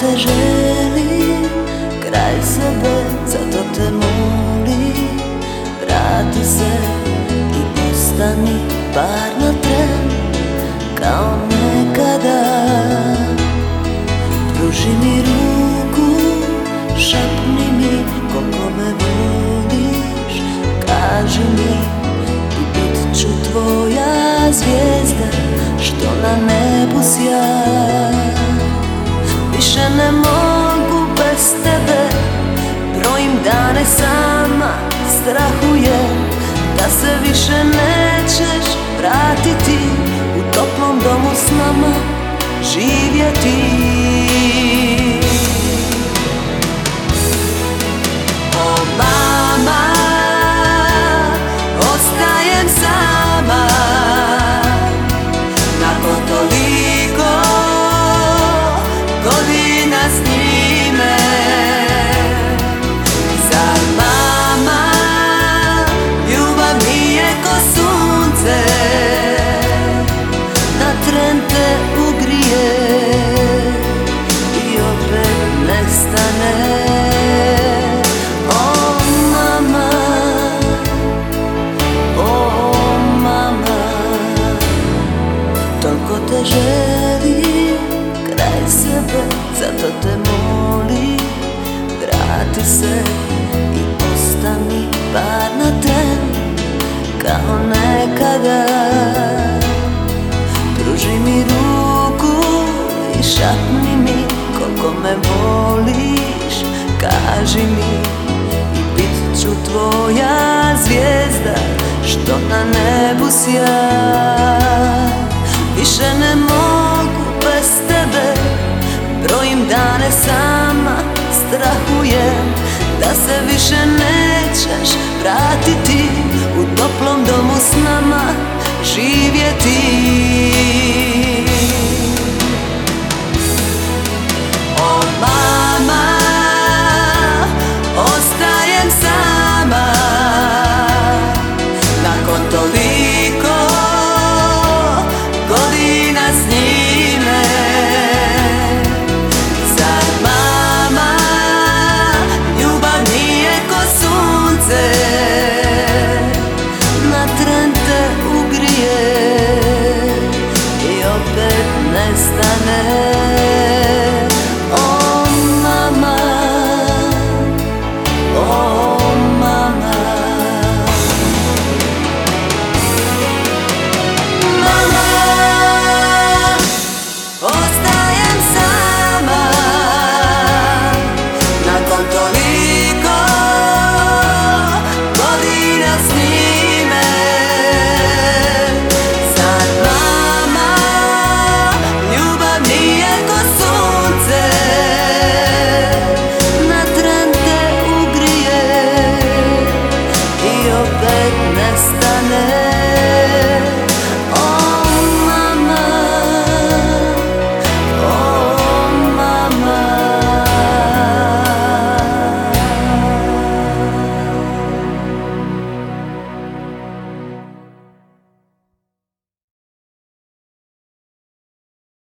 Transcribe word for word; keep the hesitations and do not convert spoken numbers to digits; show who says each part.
Speaker 1: te želim kraj sebe, zato te molim, vrati se i ostani bar na tren kao nekada. Pruži mi ruku, šapni mi koliko me voliš, kaži mi i bit ću tvoja zvijezda što na nebu sja. Više ne mogu bez tebe, brojim dane sama, strahujem da se više nećeš vratiti u toplom domu s nama živjeti. O mama, ostajem sama nakon toliko godina s njime. Zar mama, ljubav mi je ko sunce, na tren te ugrije i opet nestane. O mama, o mama, toliko te želim kraj sebe, zato te molim, vrati se i ostani bar na tren kao nekada. Pruži mi ruku i šapni mi koliko me voliš, kaži mi i bit ću tvoja zvijezda što na nebu sja. Više ne mogu bez tebe, brojim dane sama, strahujem da se više nećeš vratiti u toplom domu s nama živjeti. O mama, ostajem sama nakon toliko godina s njime. Zar mama, ljubav nije ko sunce, na tren te ugrije i opet nestane. O mama, o mama, mama, ostajem sama nakon toliko godina s njime. Zar mama, ljubav nije ko sunce, na tren te ugrije i opet nestane.